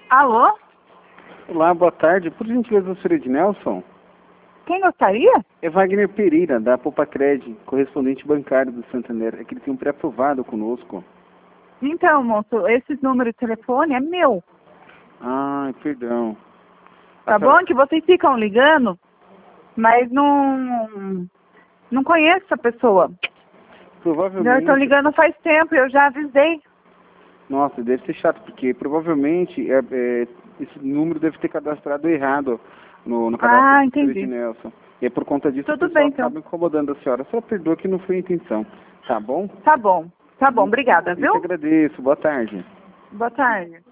Alô? Olá, boa tarde. Por gentileza, o senhor Ednelson? Quem gostaria? É Wagner Pereira, da Popacred, correspondente bancário do Santander. É que ele tem um pré-aprovado conosco. Então, moço, esse número de telefone é meu. Ah, perdão. Tá bom? Que vocês ficam ligando, mas não conheço essa pessoa. Provavelmente... Já estou ligando faz tempo, eu já avisei. Nossa, deve ser chato, porque provavelmente esse número deve ter cadastrado errado no cadastro do senhor Entendi. Ednelson. E é por conta disso que o Tudo pessoal bem, então. acaba incomodando a senhora. Só perdoa que não foi a intenção. Tá bom? Tá bom, obrigada, Eu viu? que agradeço. Boa tarde. Boa tarde.